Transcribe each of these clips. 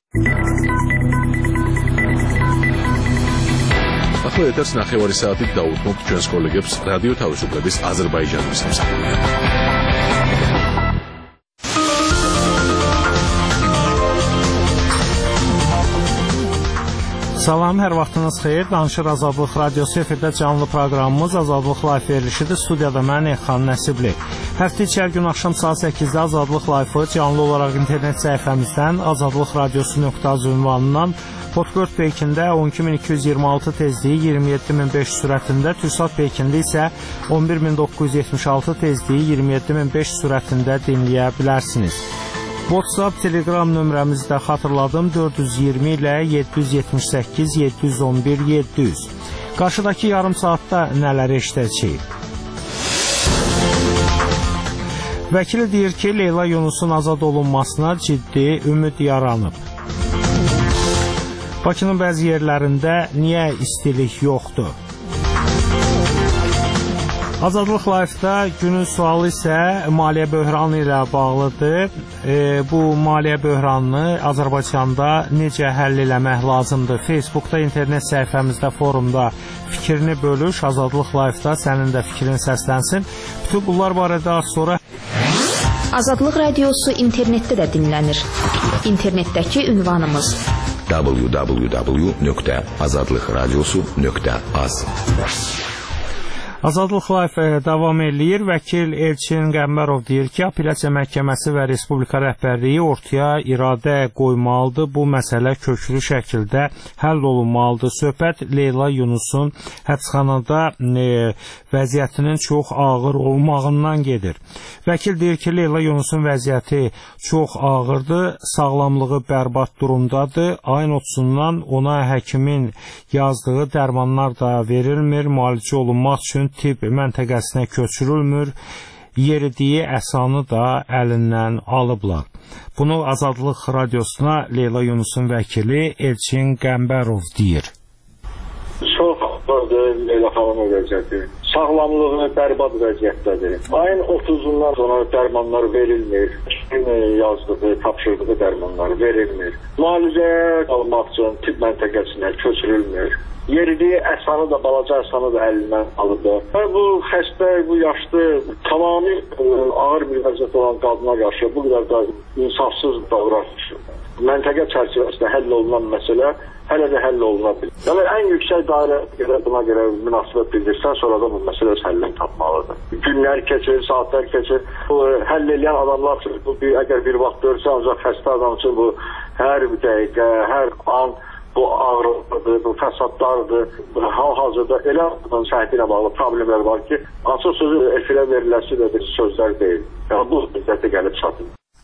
ახლა ეთერს 9 საათით დაუთმობთ ჩვენს კოლეგებს რადიო თავისუფლების აზერბაიჯანის სამსახურიდან. Salam, hər vaxtınız xeyir. Danışır Azadlıq Radiosu efirdə canlı proqramımız Azadlıq Live verilişidir. Studiyada mən Elxan Nəsibli. Həftə içər gün axşam saat 8-də Azadlıq Live-ı canlı olaraq internet səhifəmizdən azadlıqradiosu.az ünvanından Podgord peykində 12226 tezliyi 27500 sürətində, Türksat peykində isə 11976 tezliyi 27500 sürətində dinləyə bilərsiniz. WhatsApp, Telegram nömrəmizi də xatırladım 420 ilə 778 711 700. Qarşıdakı yarım saatda nələr eşidəcəyik? Vəkil deyir ki, Leyla Yunusun azad olunmasına ciddi ümid yaranıb. Bakının bəzi yerlərində niyə istilik yoxdur? Azadlıq Live-da günün sualı isə maliyyə böhranı ilə bağlıdır. Bu maliyyə böhranını Azərbaycanda necə həll eləmək lazımdır? Facebookda, internet səhifəmizdə, forumda fikrini bölüş. Azadlıq Live-da sənin də fikrin səslənsin. Bütün bunlar barədə az sonra... Azadlıq Radiosu internetdə də dinlənir. İnternetdəki ünvanımız www.azadlıqradiosu.az. Azadlıq Live davam eləyir. Vəkil Elçin Qəmbərov deyir ki, Apellyasiya Məhkəməsi və Respublika rəhbərliyi ortaya iradə qoymalıdır. Bu məsələ köklü şəkildə həll olunmalıdır. Söhbət Leyla Yunusun həbsxanada vəziyyətinin çox ağır olmağından gedir. Vəkil deyir ki, Leyla Yunusun vəziyyəti çox ağırdır, sağlamlığı bərbad durumdadır. Ayın 30-dan ona həkimin yazdığı dərmanlar da verilmir, müalicə olunmaq üçün tibb məntəqəsinə köçürülmür, yeridiyi əsanı da əlindən alıblar. Bunu Azadlıq Radiosuna Leyla Yunusun vəkili Elçin Qəmbərov deyir. Çox ağırdır Leyla xanımın vəziyyəti. Sağlamlığı bərbad vəziyyətdədir. Ayın 30-dan sonra dərmanlar verilmir. Yazdığı, tapşırdığı dərmanlar verilmir. Müalicəyə almaq üçün tibb məntəqəsinə köçürülmür. Yeridiyi əsanı da, balaca əsanı da əlindən alıblar. Bu xəstə, bu yaşlı, tamamilə ağır bir vəziyyət olan qadına qarşı bu qədər da insafsız davranış. Məntəqə çərçivəsində həll olunan məsələ hələ də həll oluna bilir. Yəni, ən yüksək dairə buna görə münasibət bildirsən, sonra da bu məsələ öz həllini tapmalıdır. Günlər keçir, saatlər keçir. Bu həll edən adamlar üçün, əgər bir vaxt görsə, ancaq xəstə adam üçün bu hər dəqiqə, hər an bu ağrıdır, bu fəsadlardır. Hal-hazırda elə səhəti ilə bağlı problemlər var ki, açıq sözü efirə veriləsi də bir sözlər deyil. Yəni, bu müddətə gəlib çatır.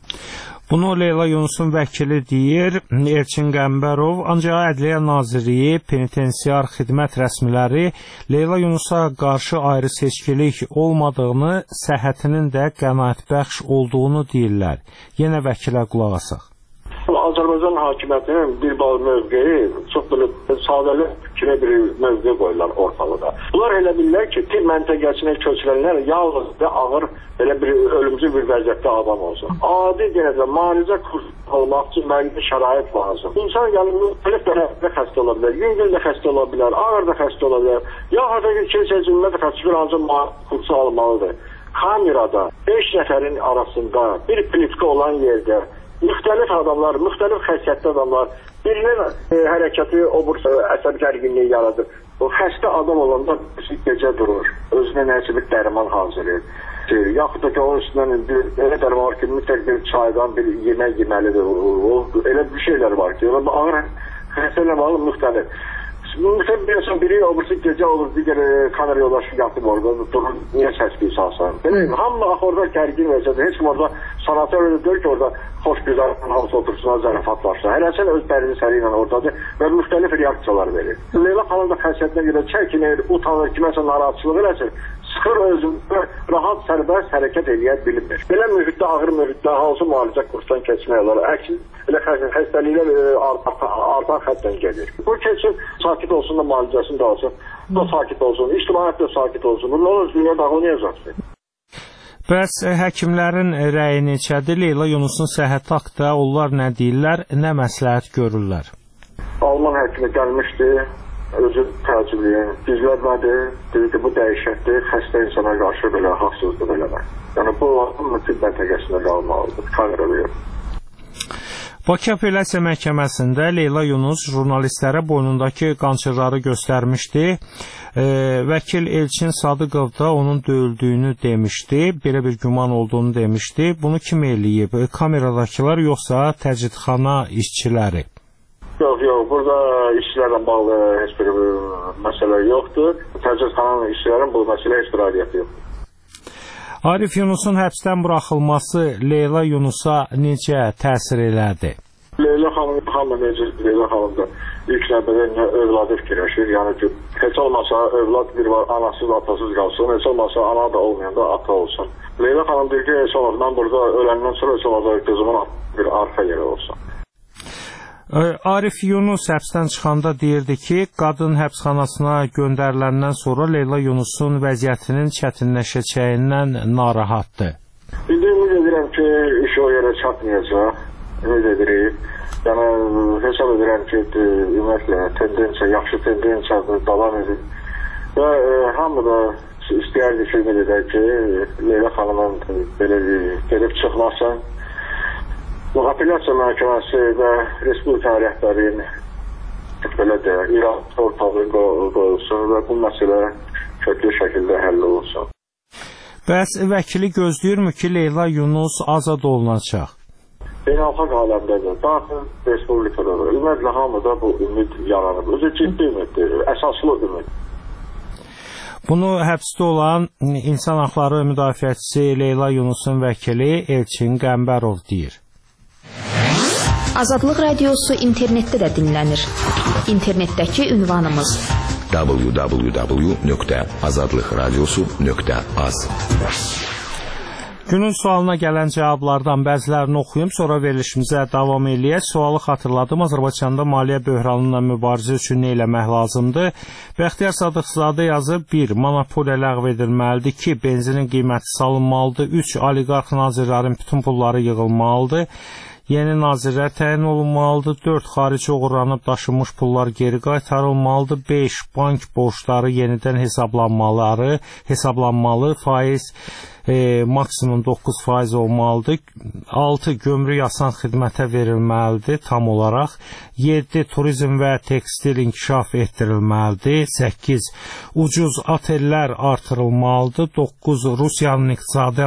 Bunu Leyla Yunusun vəkili deyir, Elçin Qəmbərov. Ancaq Ədliyyə Nazirliyi, penitensiar xidmət rəsmiləri Leyla Yunusa qarşı ayrı seçkilik olmadığını, səhhətinin də qənaətbəxş olduğunu deyirlər. Yenə vəkilə qulaq asaq. Azərbaycan hakimiyyətinin bir bağlı mövqeyi çox belə sadəli kimi bir mövqe qoyurlar ortalıqda. Bunlar elə bilirlər ki, tibb məntəqəsinə köçürənlər yalnız da ağır, belə bir ölümcül bir vəziyyətdə adam olsun. Adi deyəcək, müalicə kursu almaq üçün müəyyən şərait lazım. İnsan gəlib müxtəlif dərəcədə xəstə ola bilər, yüngül də xəstə ola bilər, ağır da xəstə ola bilər. Ya hatta ki, kilsəcilmə də xəstə bir ancaq kursu almalıdır. Kamerada 5 nəfərin arasında bir plitka olan yerdə müxtəlif adamlar, müxtəlif xəsiyyətli adamlar birinin hərəkəti obur əsəb gərginliyi yaradır. O xəstə adam olanda gecə durur, özünə nəsə bir dərman hazırlayır. Yaxud da ki, onun üstündən elə dərman var ki, mütləq bir çaydan bir yemək yeməlidir. Elə bir şeylər var ki, ağır xəstələ bağlı müxtəlif. Müxtəlif biri obursu gecə olur, digər kamera yoldaşı yatıb orada, durur, niyə səs-küy salsan? Hamı orada gərgin vəziyyətdir, heç kim orada sanatör deyir ki, orada xoş güzel hamısı otursunlar, zərafatlaşsa. Hələsən öz dərini səri ilə oradadır və müxtəlif reaksiyalar verir. Leyla xanım da xəsiyyətinə görə çəkinir, utanır, kiməsə narahatçılıq eləsin, sıxır özünü, rahat, sərbəst hərəkət eləyə bilinmir. Belə mühitdə, ağır mühitdə hansı müalicə kursdan keçmək olar? Əks, elə xəstəliklər artan xətdən gelir. Bu keçir, sakit olsun da müalicəsini də alsın, da sakit olsun, ictimaiyyət də sakit olsun. Bunlar öz dünya dağılmayacaqsın. Bəs həkimlərin rəyi neçədir? Leyla Yunusun səhhəti haqqında onlar nə deyirlər, nə məsləhət görürlər? Alman həkimi gəlmişdi, özü təcrübəliyim, gizlətmədi, dedi ki, bu dəyişəkdir, xəstə insana qarşı belə haqsızlıq eləmək. Yəni, bu tibb məntəqəsində qalmalıdır, kamerada yox. Bakı Apellyasiya Məhkəməsində Leyla Yunus jurnalistlərə boynundakı qançırları göstərmişdi. Vəkil Elçin Sadıqov da onun döyüldüyünü demişdi, belə bir güman olduğunu demişdi. Bunu kim eləyib? Kameradakılar yoxsa təcridxana işçiləri? Yox, burada işçilərlə bağlı heç bir məsələ yoxdur. Təcridxananın işçilərin bu məsələ heç bir aidiyyəti yoxdur. Arif Yunusun həbsdən buraxılması Leyla Yunusa necə təsir elədi? Leyla xanım da ilk növbədə övladı fikirləşir. Yəni ki, heç olmasa övlad bir var, anasız, atasız qalsın. Heç olmasa ana da olmayan da ata olsun. Leyla xanım deyir ki, heç olmasa mən burada öləndən sonra heç olmasa qızımın bir arxa yeri olsun. Arif Yunus həbsdən çıxanda deyirdi ki, qadın həbsxanasına göndəriləndən sonra Leyla Yunusun vəziyyətinin çətinləşəcəyindən narahatdır. İndi ümid edirəm ki, iş o yerə çatmayacaq. Ümid edirik. Yəni, hesab edirəm ki, ümumiyyətlə, tendensiya, yaxşı tendensiya davam edir. Və hamı da istəyərdi ki, ümid edər ki, Leyla xanımın belə gedib çıxmasın. Bu Apellyasiya Məhkəməsi və Respublika rəhbərinin belə də irad ortalığı qoyulsun və bu məsələ köklü şəkildə həll olunsun. Bəs vəkili gözləyirmi ki, Leyla Yunus azad olunacaq? Beynəlxalq aləmdədir, daxil Respublikada da. Ümumiyyətlə, hamıda bu ümid yaranıb. Özü ciddi ümiddir, əsaslı ümid. Bunu həbsdə olan insan haqları müdafiəçisi Leyla Yunusun vəkili Elçin Qəmbərov deyir. Azadlıq Radiosu internetdə də dinlənir. İnternetdəki ünvanımız www.azadlıqradiosu.az. Günün sualına gələn cavablardan bəzilərini oxuyum, sonra verilişimizə davam eləyək. Sualı xatırladım. Azərbaycanda maliyyə böhranıyla mübarizə üçün nə eləmək lazımdır? Bəxtiyar Sadıqzadə yazır, 1. Monopoliya ləğv edilməlidir. 2. Benzinin qiyməti salınmalıdır. 3. Oliqarx nazirlərin bütün pulları yığılmalıdır. Yeni nazirlər təyin olunmalıdır. 4. Xarici oğurlanıb daşınmış pullar geri qaytarılmalıdır. 5. Bank borcları yenidən hesablanmalı. Faiz maksimum 9% olmalıdır. 6. Gömrük asan xidmətə verilməlidir tam olaraq. 7. Turizm və tekstil inkişaf etdirilməlidir. 8. Ucuz otellər artırılmalıdır. 9. Rusiya ilə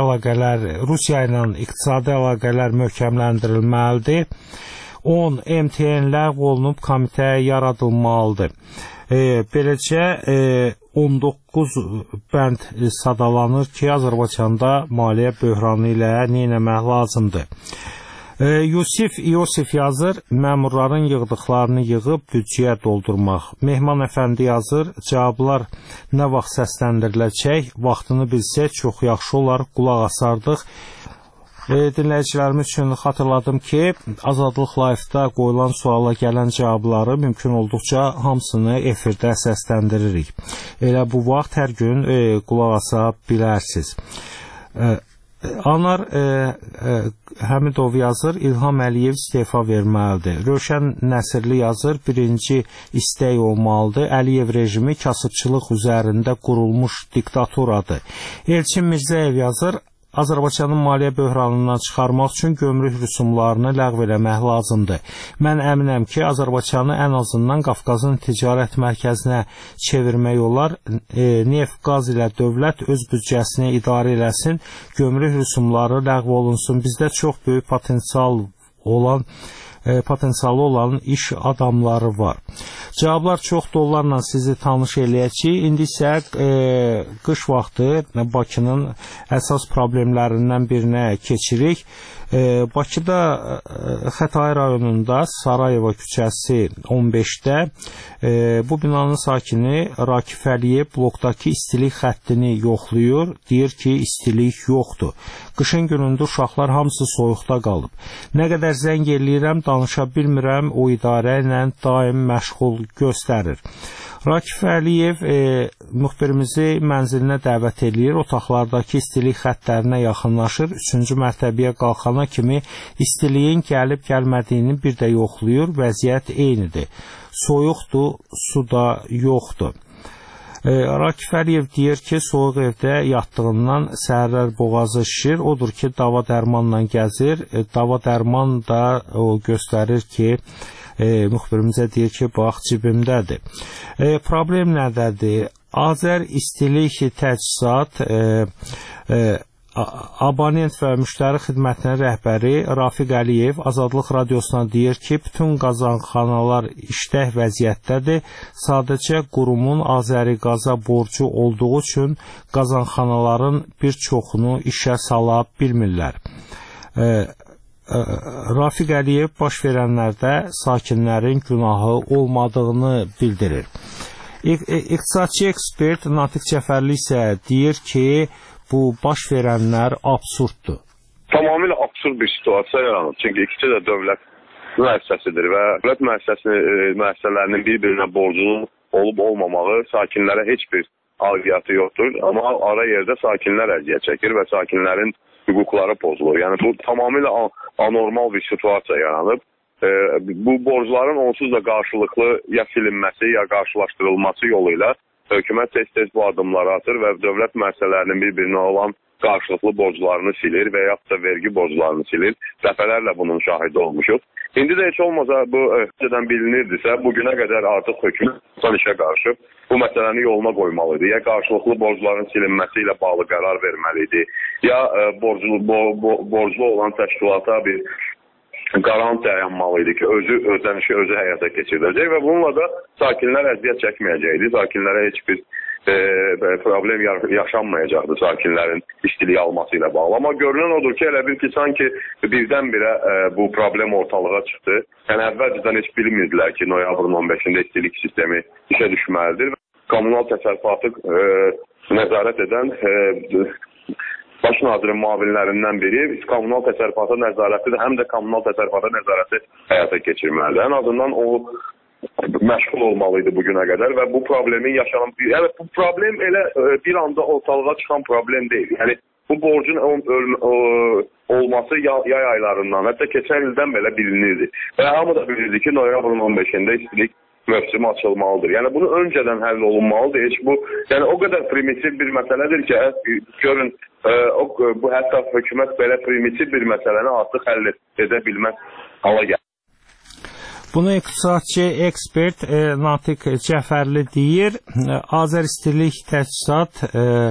iqtisadi əlaqələr möhkəmləndirilməlidir. 10. MTN ləğv olunub komitə yaradılmalıdır. Beləcə 19 bənd sadalanır ki, Azərbaycanda maliyyə böhranı ilə nə etmək lazımdır. Yusif İosif yazır, məmurların yığdıqlarını yığıb büdcəyə doldurmaq. Mehman Əfəndi yazır, cavablar nə vaxt səsləndiriləcək, vaxtını bilsək çox yaxşı olar, qulaq asardıq. Dinləyicilərimiz üçün xatırladım ki, Azadlıq Live-da qoyulan suala gələn cavabları mümkün olduqca hamısını efirdə səsləndiririk. Elə bu vaxt hər gün qulaq asa bilərsiniz. Anar Həmidov yazır, İlham Əliyev istefa verməlidir. Rövşən Nəsirli yazır, birinci istək olmalıdır. Əliyev rejimi kasıbçılıq üzərində qurulmuş diktaturadır. Elçin Mirzəyev yazır, Azərbaycanın maliyyə böhranından çıxarmaq üçün gömrük rüsumlarını ləğv eləmək lazımdır. Mən əminəm ki, Azərbaycanı ən azından Qafqazın ticarət mərkəzinə çevirmək olar. Neft, qaz ilə dövlət öz büdcəsini idarə eləsin, gömrük rüsumları ləğv olunsun. Bizdə çox böyük potensialı olan iş adamları var. Cavablar çoxdur, onlarla sizi tanış eləyəcəyik. İndi isə qış vaxtı Bakının əsas problemlərindən birinə keçirik. Bakıda Xətai rayonunda Sarayeva küçəsi 15-də bu binanın sakini Rakif Əliyev blokdakı istilik xəttini yoxlayır. Deyir ki, istilik yoxdur. Qışın günündə uşaqlar hamısı soyuqda qalıb. Nə qədər zəng eləyirəm, danışa bilmirəm, o idarə ilə daim məşğul göstərir. Rakif Əliyev müxbirimizi mənzilinə dəvət edir, otaqlardakı istilik xəttlərinə yaxınlaşır, 3-cü mərtəbəyə qalxana kimi istiliyin gəlib-gəlmədiyini bir də yoxlayır, vəziyyət eynidir. Soyuqdur, su da yoxdur. Rakif Əliyev deyir ki, soyuq evdə yatdığından səhərlər boğazı şişir, odur ki, dava dərmanla gəzir, dava dərman da o göstərir ki, müxbirimizə deyir ki, bax, cibimdədir. Problem nədədir? Azər İstilik Təchizat abonent və müştəri xidmətinin rəhbəri Rafiq Əliyev Azadlıq Radiosuna deyir ki, bütün qazanxanalar işlək vəziyyətdədir. Sadəcə qurumun Azəriqaza borcu olduğu üçün qazanxanaların bir çoxunu işə sala bilmirlər. Rafiq Əliyev baş verənlərdə sakinlərin günahı olmadığını bildirir. İqtisadçı ekspert Natiq Cəfərli isə deyir ki, bu baş verənlər absurddur. Tamamilə absurd bir situasiya yaranır. Çünki ikisi də dövlət müəssisəsidir və dövlət müəssisələrinin bir-birinə borcunun olub-olmamağı sakinlərə heç bir aidiyyatı yoxdur. Amma ara yerdə sakinlər əziyyət çəkir və sakinlərin hüquqları pozulur. Yəni bu tamamilə anormal bir situasiya yaranıb. Bu borcların onsuz da qarşılıqlı ya silinməsi, ya qarşılaşdırılması yolu ilə hökumət tez-tez bu addımları atır və dövlət müəssisələrinin bir-birinə olan qarşılıqlı borclarını silir və yaxud da vergi borclarını silir. Dəfələrlə bunun şahidi olmuşuq. İndi də heç olmasa bu öncədən bilinirdisə, bugünə qədər artıq hökumət işə qarışıb bu məsələni yoluna qoymalıdır. Ya qarşılıqlı borcların silinməsi ilə bağlı qərar verməlidir, ya borclu olan təşkilata bir qarant dayanmalıydı ki, ödənişi özü həyata keçiriləcək və bununla da sakinlər əziyyət çəkməyəcəkdir. Sakinlərə heç bir problem yaşanmayacaqdır sakinlərin istilik alması ilə bağlı. Amma görünən odur ki, elə bil ki, sanki birdən-birə bu problem ortalığa çıxdı. Yəni, əvvəlcədən heç bilmirdilər ki, noyabrın 15-də istilik sistemi işə düşməlidir. Kommunal təsərrüfatı nəzarət edən baş nazirin müavinlərindən biri kommunal təsərrüfata nəzarətidir, həm də kommunal təsərrüfata nəzarəti həyata keçirməlidir. Ən azından o məşğul olmalıydı bugünə qədər və bu problemin yaşanan... Yəni, bu problem elə bir anda ortalığa çıxan problem deyil. Yəni, bu borcun olması yay aylarından, hətta keçən ildən belə bilinirdi. Və hamı da bilirdi ki, noyabrın 15-də istilik mövsümü açılmalıdır. Yəni, bunu öncədən həll olunmalıdır. Heç bu, yəni, o qədər primitiv bir məsələdir ki, görün, bu hətta hökumət belə primitiv bir məsələni artıq həll edə bilməz hala gəlir. Bunu iqtisadçı ekspert Natiq Cəfərli deyir. Azər İstilik Təchizat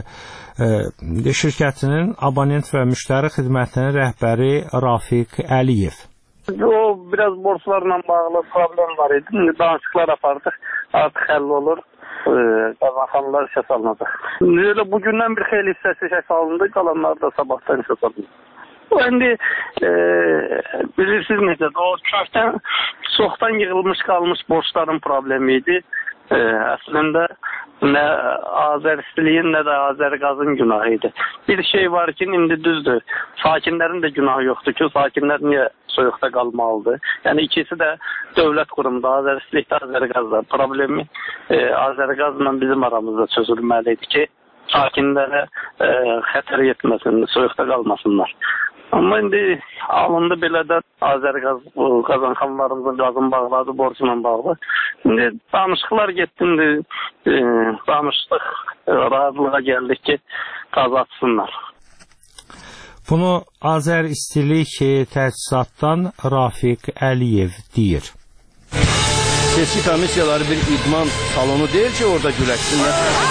şirkətinin abonent və müştəri xidmətinin rəhbəri Rafiq Əliyev. O biraz borçlarla bağlı problem var idi. Danışıqlar apardıq. Artıq həll olur. Qazanxanalar işə salınacaq. Bugündən bir xeyli hissəsi işə salındı. Qalanlar da sabahdan işə salındı. İndi bilirsiniz necədir? O kökdən çoxdan yığılmış qalmış borçların problemi idi. Əslində nə Azər İstiliyin, nə də Azəriqazın günahı idi. Bir şey var ki, indi düzdür. Sakinlərin də günahı yoxdur ki, sakinlər niyə soyuqda qalmalıdır? Yəni ikisi də dövlət qurumda, Azər İstilikdə, Azəriqazda. Problemi Azəriqazla bizim aramızda çözülməlidir ki, sakinlərə xətər yetməsin, soyuqda qalmasınlar. Amma indi alındı belə də Azəriqaz qazanxanalarımızın qazın bağladı, borcuna bağlı. İndi danışıqlar getdindi, danışdıq, razılığa gəldik ki, qaz açsınlar. Bunu Azər İstilik Təchizatdan Rafiq Əliyev deyir. Seçki komissiyaları bir idman salonu deyil ki, orada güləşsinlər.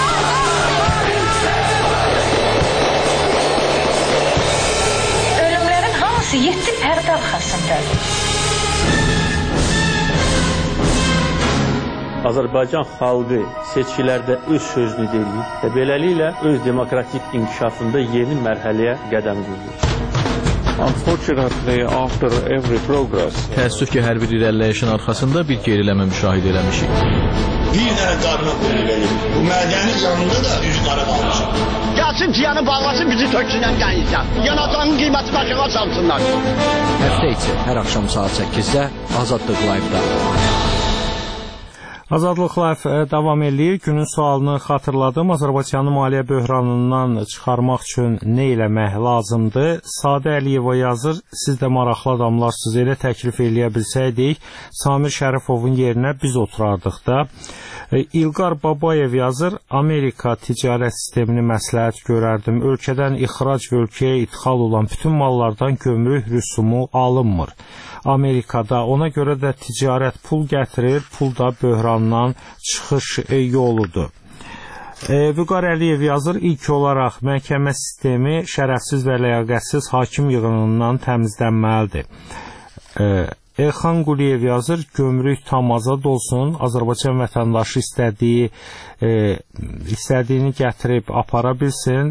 Ölümlərin hamısı 7 pərdə arxasındadır. Azərbaycan xalqı seçkilərdə öz sözünü deyir və beləliklə öz demokratik inkişafında yeni mərhələyə qədəm qoyur. Unfortunately, after every progress, təəssüf ki, hər bir irəliləyişin arxasında bir geriləmə müşahidə eləmişik. Bir dənə qarına qoyulur. Bu mədənin yanında da üz qara qalmışıq. Gəlsin ciyanı bağlasın, bizi töksünən qənizdən. Yanacağının qiyməti başına çalsınlar. Həftə içi hər axşam saat 8-də Azadlıq Live-da. Azadlıq Live davam edir. Günün sualını xatırladım. Azərbaycanı maliyyə böhranından çıxarmaq üçün nə eləmək lazımdır? Sadə Əliyeva yazır. Siz də maraqlı adamlarsınız. Elə təklif eləyə bilsəydik, Samir Şərifovun yerinə biz oturardıq da. İlqar Babayev yazır. Amerika ticarət sistemini məsləhət görərdim. Ölkədən ixrac və ölkəyə idxal olan bütün mallardan gömrük rüsumu alınmır. Amerikada. Ona görə də ticarət pul gətirir, pul da böhrandan çıxış yoludur. Vüqar Əliyev yazır, ilk olaraq məhkəmə sistemi şərəfsiz və ləyaqətsiz hakim yığınından təmizlənməlidir. Elxan Quliyev yazır, gömrük tam azad olsun, Azərbaycan vətəndaşı istədiyini gətirib apara bilsin.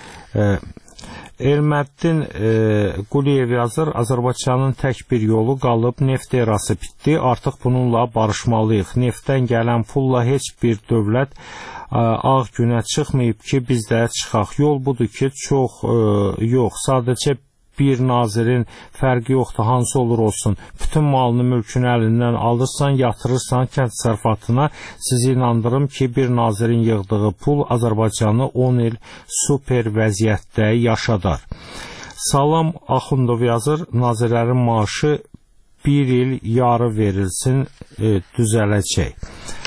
Elməddin Quliyev yazır, Azərbaycanın tək bir yolu qalıb, neft erası bitdi, artıq bununla barışmalıyıq. Neftdən gələn pulla heç bir dövlət ağ günə çıxmayıb ki, biz də çıxaq. Yol budur ki, çox yox, sadəcə bir nazirin fərqi yoxdur, hansı olur olsun. Bütün malını, mülkünü əlindən alırsan, yatırırsan kənd təsərrüfatına. Sizi inandırım ki, bir nazirin yığdığı pul Azərbaycanı 10 il super vəziyyətdə yaşadar. Salam Axundov yazır, nazirlərin maaşı bir il yarı verilsin, düzələcək.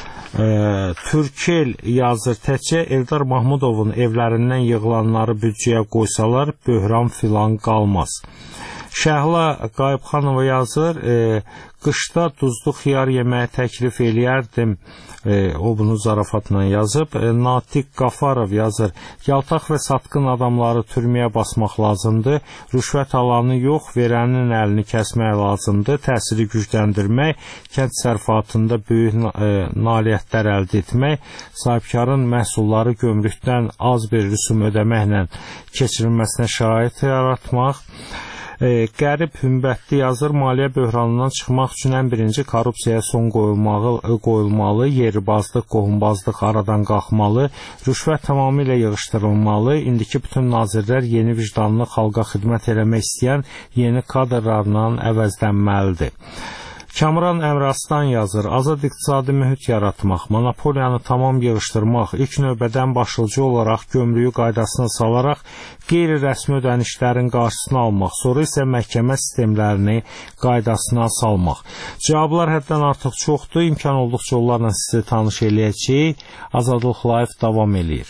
Türkel yazır, təkcə Eldar Mahmudovun evlərindən yığılanları büdcəyə qoysalar, böhran filan qalmaz. Şəhla Qayıbxanova yazır, qışda duzlu xiyar yeməyə təklif eləyərdim, o bunu zarafatla yazıb. Natiq Qafarov yazır, yaltaq və satqın adamları türməyə basmaq lazımdır, rüşvət alanı yox, verənin əlini kəsmək lazımdır, təsiri gücləndirmək, kənd təsərrüfatında böyük nailiyyətlər əldə etmək, sahibkarın məhsulları gömrükdən az bir rüsum ödəməklə keçirilməsinə şərait yaratmaq. Qərib Hümbətli yazır, maliyyə böhranından çıxmaq üçün ən birinci korrupsiyaya son qoyulmalı, yeribazlıq, qohumbazlıq aradan qalxmalı, rüşvət tamamilə yığışdırılmalı, indiki bütün nazirlər yeni vicdanlı xalqa xidmət eləmək istəyən yeni kadrlarla əvəzlənməlidir. Kamran Əmraslan yazır, azad iqtisadi mühit yaratmaq, monopoliyanı tamam yığışdırmaq, ilk növbədən başlıca olaraq gömrüyü qaydasına salaraq qeyri-rəsmi ödənişlərin qarşısını almaq, sonra isə məhkəmə sistemlərini qaydasına salmaq. Cavablar həddən artıq çoxdur, imkan olduqca onlarla sizi tanış eləyəcəyik. Azadlıq Live davam eləyir.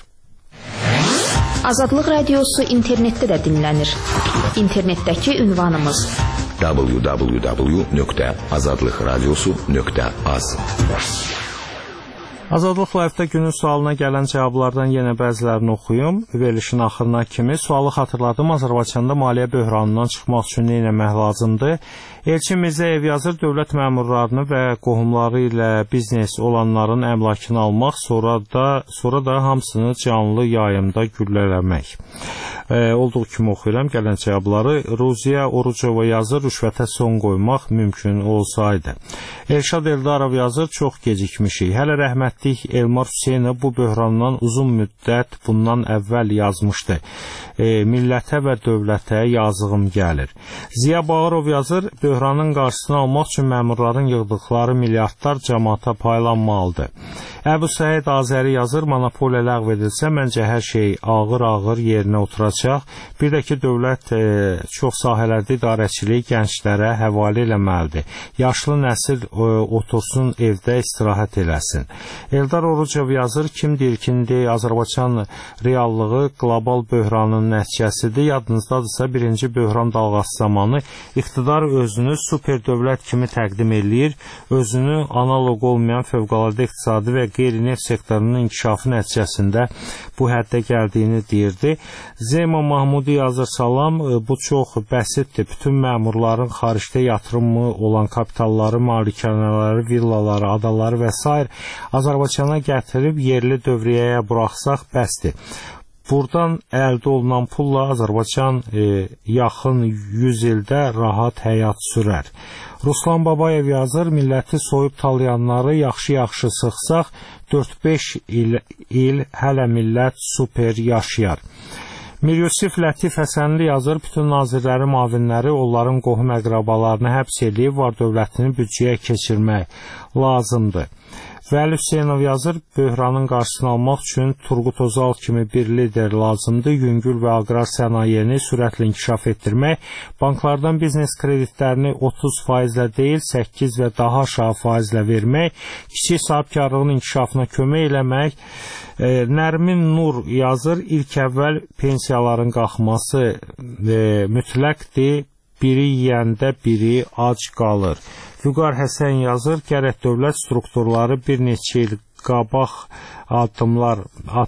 Azadlıq radiosu internetdə də dinlənir. İnternetdəki ünvanımız www.azadlıqradiosu.az. Azadlıq Live-da günün sualına gələn cavablardan yenə bəzilərini oxuyum. Verilişin axırına kimi sualı xatırladım. Azərbaycanda maliyyə böhranından çıxmaq üçün nə etmək lazımdır? Elçin Mirzəyev yazır, dövlət məmurlarını və qohumları ilə biznes olanların əmlakını almaq, sonra da hamısını canlı yayımda güllələmək. Olduğu kimi oxuyuram gələn cavabları. Ruziya Orucova yazır, rüşvətə son qoymaq mümkün olsaydı. Elşad Eldarov yazır, çox gecikmişik. Hələ rəhmətlik Elmar Hüseynov bu böhrandan uzun müddət bundan əvvəl yazmışdı. Millətə və dövlətə yazığım gəlir. Ziya Bağırov yazır, böhranın qarşısını almaq üçün məmurların yığdıqları milyardlar cəmaata paylanmalıdır. Əbu Səid Azəri yazır, monopoliya ləğv edilsə, məncə hər şey ağır-ağır yerinə oturacaq. Bir də ki, dövlət çox sahələrdə idarəçiliyi gənclərə həvalə eləməlidir. Yaşlı nəsil otursun evdə istirahət eləsin. Eldar Orucov yazır, kim dirkindi, Azərbaycan reallığı qlobal böhranın nəticəsidir. Yadınızdadırsa, birinci böhran dalğası zamanı iqtidar özünü super dövlət kimi təqdim eləyir, özünü analoq olmayan fövqəladə iqtisadi və qeyri-neft sektorunun inkişafı nəticəsində bu həddə gəldiyini deyirdi. Zeyma Mahmudi yazır, salam, bu çox bəsitdir. Bütün məmurların xaricdə yatırımı olan kapitalları, malikanələri, villaları, adaları və s. Azərbaycana gətirib yerli dövriyyəyə buraxsaq bəsdir. Buradan əldə olunan pulla Azərbaycan yaxın 100 ildə rahat həyat sürər. Ruslan Babayev yazır, milləti soyub talayanları yaxşı-yaxşı sıxsaq, 4-5 il hələ millət super yaşayar. Mir Yusif Lətif Həsənli yazır, bütün nazirləri, mavinləri, onların qohum əqrabalarını həbs edib, var dövlətini büdcəyə keçirmək lazımdır. Vəli Hüseynov yazır, böhranın qarşısını almaq üçün Turqut Özal kimi bir lider lazımdır. Yüngül və aqrar sənayeni sürətlə inkişaf etdirmək, banklardan biznes kreditlərini 30% deyil, 8 və daha aşağı faizlə vermək, kiçik sahibkarlığın inkişafına kömək eləmək. Nərmin Nur yazır, ilk əvvəl pensiyaların qalxması mütləqdir, biri yeyəndə biri ac qalır. Vüqar Həsən yazır, gərək dövlət strukturları bir neçə il qabaq addımlar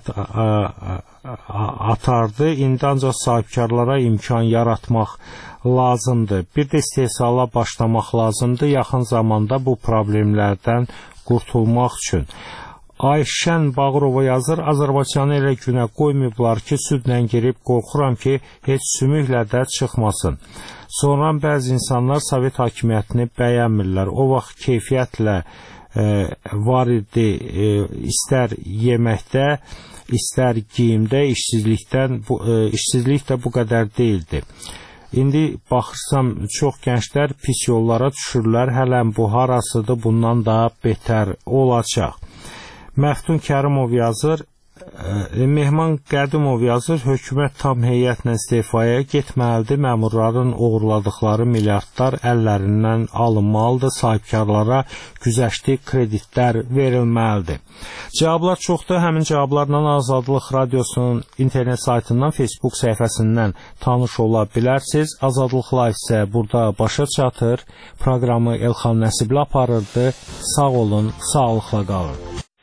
atardı. İndi ancaq sahibkarlara imkan yaratmaq lazımdır. Bir də istehsala başlamaq lazımdır. Yaxın zamanda bu problemlərdən qurtulmaq üçün. Ayşən Bağırova yazır, Azərbaycanı elə günə qoymayıblar ki, südlə girib qorxuram ki, heç sümüklə də çıxmasın. Sonra bəzi insanlar Sovet hakimiyyətini bəyənmirlər. O vaxt keyfiyyətlə var idi, istər yeməkdə, istər geyimdə, işsizlik də bu qədər deyildi. İndi baxırsam, çox gənclər pis yollara düşürlər, hələn bu harasıdır, bundan da betər olacaq. Məftun Kərimov yazır, Mehman Qədimov yazır, hökumət tam heyətlə istifaya getməlidir, məmurların uğurladıqları milyardlar əllərindən alınmalıdır, sahibkarlara güzəştli kreditlər verilməlidir. Cavablar çoxdur, həmin cavablarla Azadlıq Radiosunun internet saytından, Facebook səhifəsindən tanış ola bilərsiniz. Azadlıq Live isə burada başa çatır, proqramı Elxan Nəsibli aparırdı. Sağ olun, sağlıqla qalın.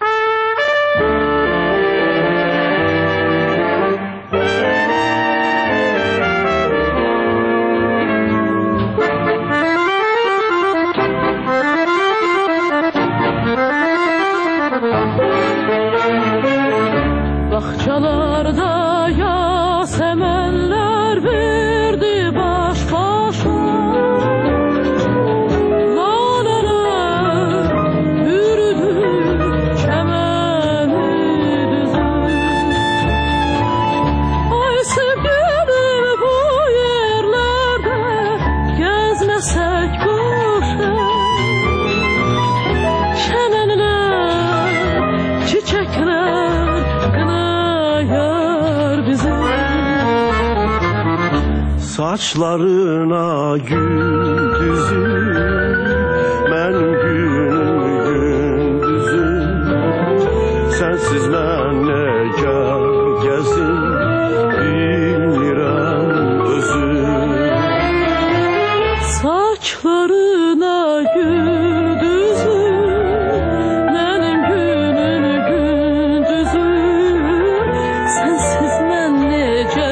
Bahçalarda yasemenler verdi baş başa, laleler yürüdü çemeni düzü. Ay sevgilim, bu yerlerde gezmesek boşa, çemenler, çiçekler saçlarına gül düzü, mənim günüm gündüzüm, sensiz mən necə gəzim, bilmirəm özüm. Saçlarına gül düzü, mənim günüm gündüzüm, sensiz mən necə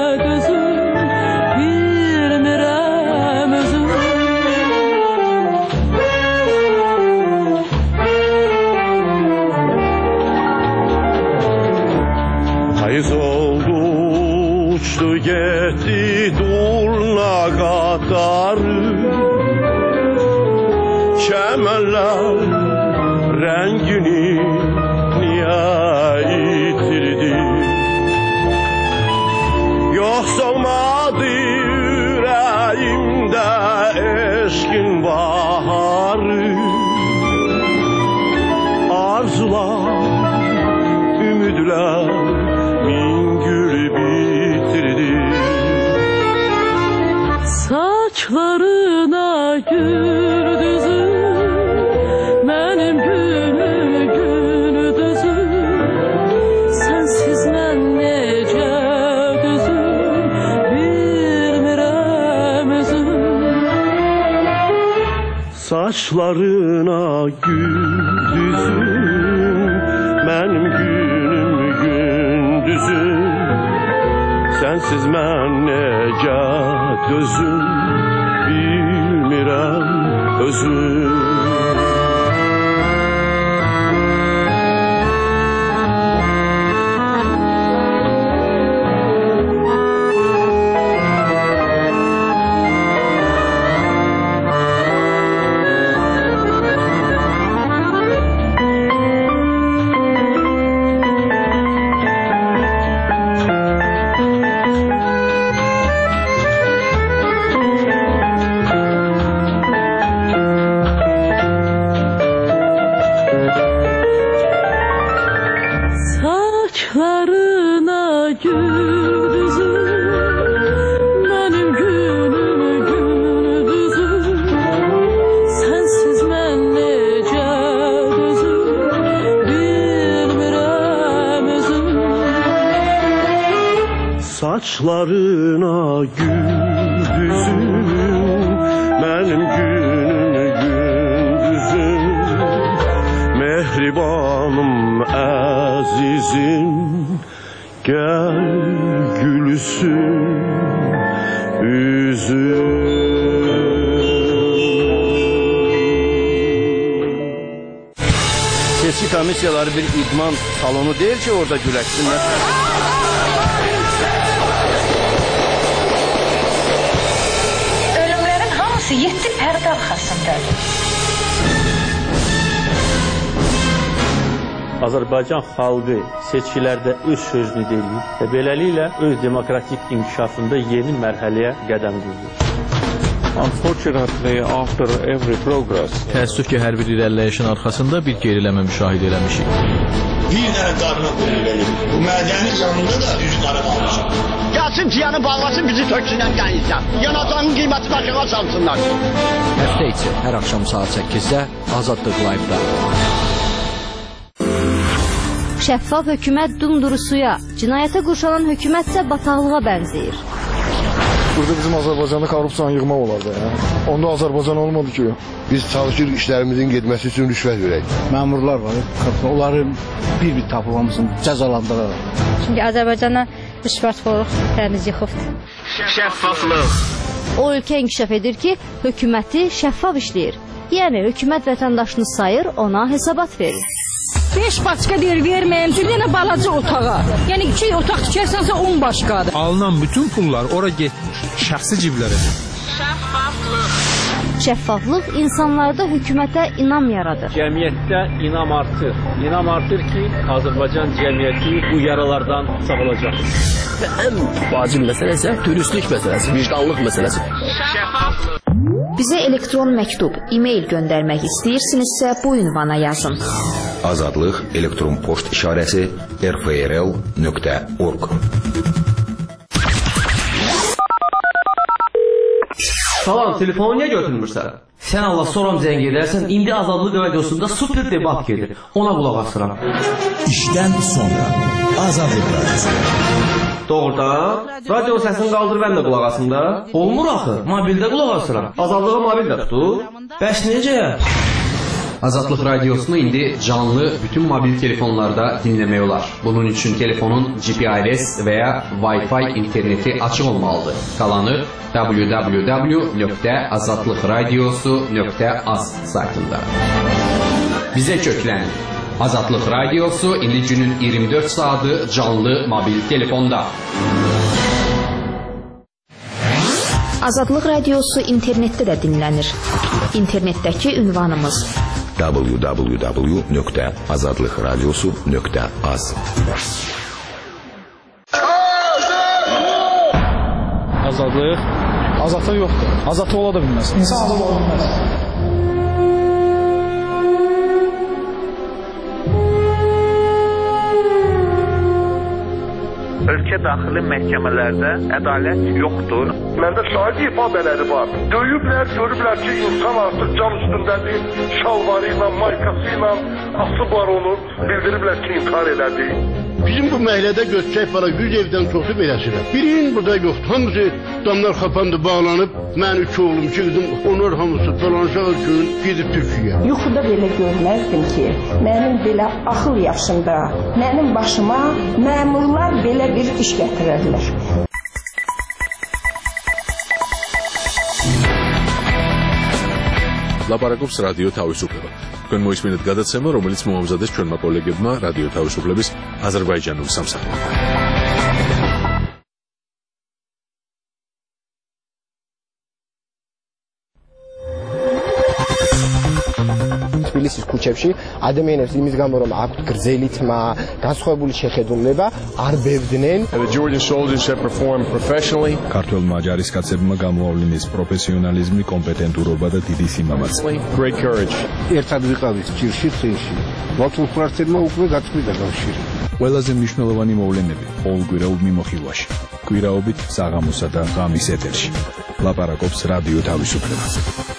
getdi durna qatarı, çəmənlər rəngini niyə itirdi? Yoxsa olmadı ürəyimdə eşqin baharı, arzular, ümidlər saçlarına gül düzü, mənim günüm gündüzüm, sensiz mən necə düzüm, bilmirəm özüm. Saçlarına gül düzüm, mənim günüm gündüzüm, sensiz mən necə dözüm, bilmirəm özüm. saçlarına güldüzüm, benim günüm gündüzüm, mehribanım azizim, gel gülsün üzüm. Seçki komissiyaları bir idman salonu değil ki orada güləşsinlər. Ölümlərin hamısı 7 pərdə arxasındadır. Azərbaycan xalqı seçkilərdə öz sözünü deyir və beləliklə öz demokratik inkişafında yeni mərhələyə qədəm qoyur. Unfortunately, after every progress, təəssüf ki, hər bir irəliləyişin arxasında bir geriləmə müşahidə eləmişik. Bir dənə qarına qoyun verir. Bu mədəni canında da üz qara qalmışıq. Gəlsin ciyanı bağlasın, bizi töksünən qənizdən. Yanacağının qiymətini aşağı salsınlar. Həftə içi hər axşam saat 8-də Azadlıq Live-da. Şəffaf hökumət dumdurusuya, cinayətə qurşanan hökumət isə bataqlığa bənzəyir. Burada bizim Azərbaycanda korrupsiyanı yığmaq olardı. Onda Azərbaycan olmadı ki. Biz çalışırıq işlərimizin getməsi üçün rüşvət verək. Məmurlar var, onları bir-bir tapılmasını cəzalandıraraq. Çünki Azərbaycana rüşvətxorluq təmiz yıxıbdır. Şəffaflıq. O ölkə inkişaf edir ki, hökuməti şəffaf işləyir. Yəni, hökumət vətəndaşını sayır, ona hesabat verir. 5 başqa deyir, verməyim, bir dənə balaca otağa. Yəni, 2 otaq tikərsənsə 10 başqadır. Alınan bütün pullar ora getmir, şəxsi ciblərədir. Şəffaflıq insanlarda hökumətə inam yaradır. Cəmiyyətdə inam artır. İnam artır ki, Azərbaycan cəmiyyəti bu yaralardan sağolacaq. Və ən vacib məsələ isə dürüstlük məsələsi, vicdanlıq məsələsi. Bizə elektron məktub, e-mail göndərmək istəyirsinizsə bu ünvana yazın. Azadlıq elektron poçt işarəsi rfrl.org. Salam, telefonu niyə götürmürsən? Sən Allah soram zəng edərsən, indi Azadlıq radiosunda super debat gedir. Ona qulaq asıram. İşdən sonra Azadlıq radiosu. Doğrudan, radio səsini qaldır, mən də qulaq asım da. Olmur axı, mobildə qulaq asıram. Azadlığa mobil də tutur. Bəs necə? Azadlıq radiosunu indi canlı bütün mobil telefonlarda dinləmək olar. Bunun üçün telefonun GPRS və ya Wi-Fi interneti açıq olmalıdır. Qalanı www.azadlıqradiosu.az saytında. Bizə köklənin. Azadlıq radiosu indi günün 24 saatı canlı mobil telefonda. Azadlıq radiosu internetdə də dinlənir. İnternetdəki ünvanımız www.azadlıqradiosu.az. Azadlıq? Azadlıq yoxdur. Azadlıq ola da bilməz. İnsan azad ola bilməz. Ölkə daxili məhkəmələrdə ədalət yoxdur. Məndə şahid ifadələri var. Döyüblər, görüblər ki, insan artıq cam üstündədir, şalvarı ilə, maykası ilə asıb var onu, bildiriblər ki, intihar elədi. Bizim bu məhəllədə götürək var, 100 evdən çoxu beləsidir. Birinin burada yoxdur. Hamısı damlar xapandı, bağlanıb. Mən 3 oğlum, 2 qızım, onlar hamısı dolanacaq üçün gedib Türkiyəyə. Yuxuda belə görməzdim ki, mənim belə axıl yaşında, mənim başıma məmurlar belə bir iş gətirərlər. ლაპარაკობს რადიო თავისუფლება. თქვენ მოისმინეთ გადაცემა, რომელიც მოამზადეს ჩვენმა კოლეგებმა რადიო თავისუფლების აზერბაიჯანულ სამსახურში. თბილისის ქუჩებში ადამიანებს იმის გამო რომ აქვთ გრძელი თმა, განსხვავებული შეხედულება, არ ბევდნენ. The Georgian soldiers have performed professionally. ქართველმა ჯარისკაცებმა გამოავლინეს პროფესიონალიზმი, კომპეტენტურობა და დიდი სიმამაცე. Great courage. ერთად ვიყავით ჭირში, წინში. მართლმსვართებმა უკვე გაწყვიტა კავშირი. ყველაზე მნიშვნელოვანი მოვლენები ყოველკვირეულ მიმოხილვაში. კვირაობით საღამოსა და ღამის ეთერში. ლაპარაკობს რადიო თავისუფლება.